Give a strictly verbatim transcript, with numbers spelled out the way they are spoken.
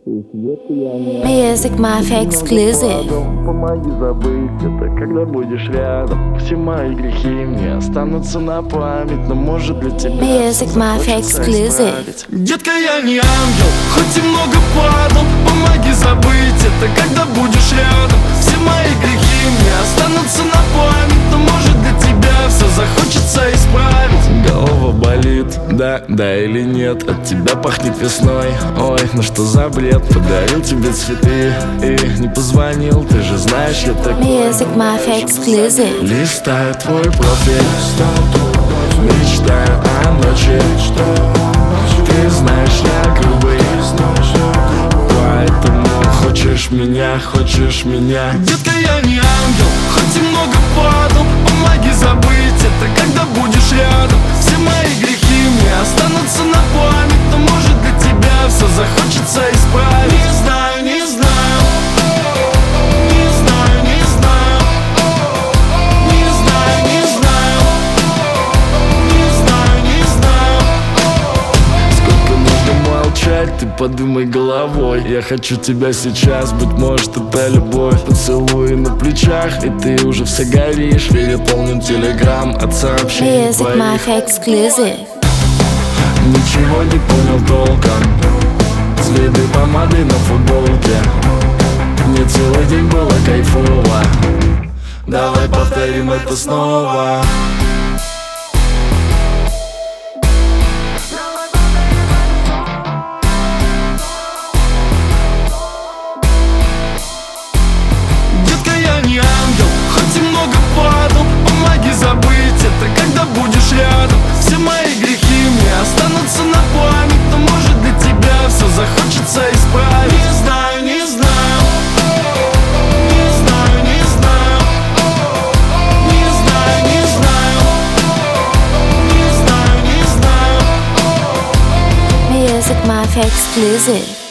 Music Mafia exclusive. Помоги забыть это, когда будешь рядом. Все мои грехи мне останутся на память, но может для тебя Music Mafia exclusive. Детка, я не ангел, хоть и много падал. Помоги забыть это, когда будешь рядом. Все мои грехи мне останутся на память, но может для тебя все захочется исправить. Голова болит, да, да или нет? От тебя пахнет весной. Ой, ну что за бред? Подарил тебе цветы и не позвонил. Ты же знаешь, я такой. Music Mafia exclusive. Листаю твой профиль, мечтаю о ночи. Ты знаешь, я грубый, поэтому хочешь меня, хочешь меня. Детка, я не ангел, хоть и много падал. Помоги забыть это, когда будешь рядом. Все мои грехи мне останутся на память, но может для тебя все захочется исправить. Не знаю, не знаю, не знаю, не знаю, не знаю, не знаю, не знаю, не знаю. Сколько нужно молчать, ты подумай головой. Я хочу тебя сейчас, быть может это любовь. Поцелуи на плечах, и ты уже все горишь. Переполнен телеграм от сообщений Music твоих. Mafia exclusive. Ничего не понял толком. Следы помады на футболке. Мне целый день было кайфово. Давай повторим это снова. Детка, я не ангел, хоть и много падал. Помоги забыть это, когда будешь рядом. Все мои грехи мне останутся на память, но может для тебя все захочется исправить. Не знаю, не знаю, не знаю, не знаю, не знаю, не знаю, не знаю, не знаю. Music Mafia exclusive.